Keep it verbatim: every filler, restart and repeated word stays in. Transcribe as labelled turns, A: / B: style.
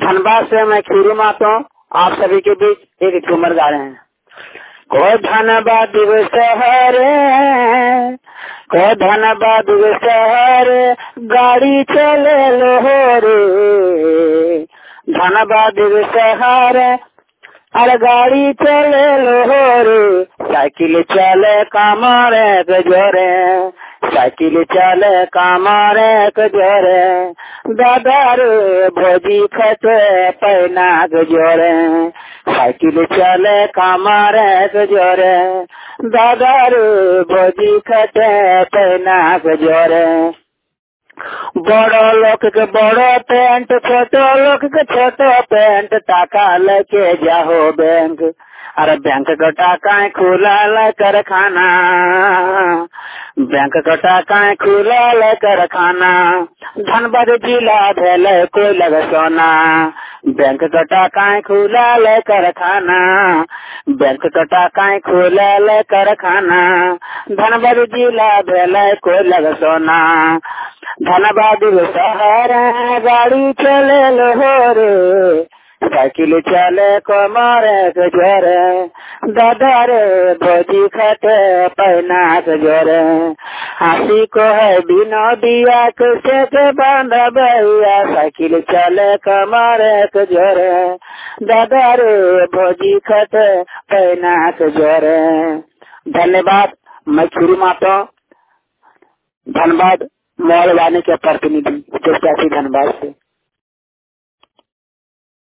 A: धनबाद से मैं खीरू माता आप सभी के बीच एक झूमर गा रहे हैं। को धनबाद शहर को धनबाद शहर गाड़ी चले लो रे, धनबाद शहर अरे गाड़ी चले लो रे, साइकिल चले कमरे के जोरे, साइकिल चले कमरे के जोरे, दादा रे भोजी खटे पैना के जोरे, साइकिल चले कमरे के जोरे, दादा रे भोजी खटे पैना के जोरे। बड़ो लोग के बड़ो पेंट, छोटो लोग के छोटो पेंट, टाका लेके जाओ बैंक, अरे बैंक का टाका खुला लेकर खाना, बैंक का टाका खुला लेकर खाना, धनबाद जिला भेले कोई लग सोना, बैंक का टाका खुला लेकर खाना, बैंक का टाका खुला लेकर खाना, धनबाद जिला भेले कोई लग सोना, धनबाद शहर गाड़ी चले लो रे, साइकिल चले कमरे के जोरे, दादा रे भोजी खटे पैना के जोरे, हंसी को है बिनोदिया कैसे के बांधा भैया, साइकिल चले कमरे के जोरे, दादा रे भोजी खटे पैना के जोरे। धन्यवाद। मैं खीरू माता धनबाद मॉल वाले के प्रतिनिधि धनबाद से।